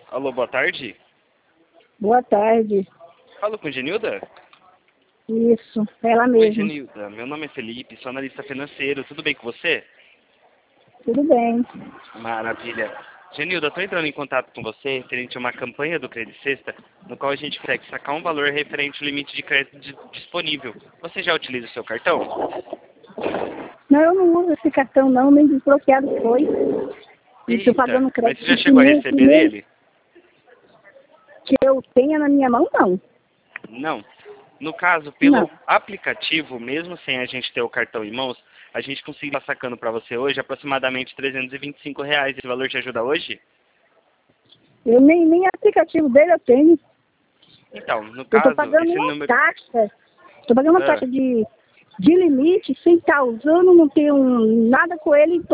Alô, boa tarde. Boa tarde. Falo com Genilda? Isso, ela Oi, mesma. Genilda. Meu nome é Felipe, sou analista financeiro. Tudo bem com você? Tudo bem. Maravilha. Genilda, estou entrando em contato com você referente a uma campanha do Credit Sexta, no qual a gente consegue sacar um valor referente ao limite de crédito disponível. Você já utiliza o seu cartão? Não, eu não uso esse cartão não, nem desbloqueado foi. Estou pagando Mas crédito. você já chegou a receber ele? Que eu tenha na minha mão, não. Não. No caso, pelo Não. aplicativo, mesmo sem a gente ter o cartão em mãos, a gente conseguiu estar sacando para você hoje aproximadamente R$ 325. Esse valor te ajuda hoje? Eu nem aplicativo dele eu tenho. Então, no Eu estou caso, pagando esse uma número... taxa. Estou pagando uma taxa de limite sem estar usando, não tenho nada com ele.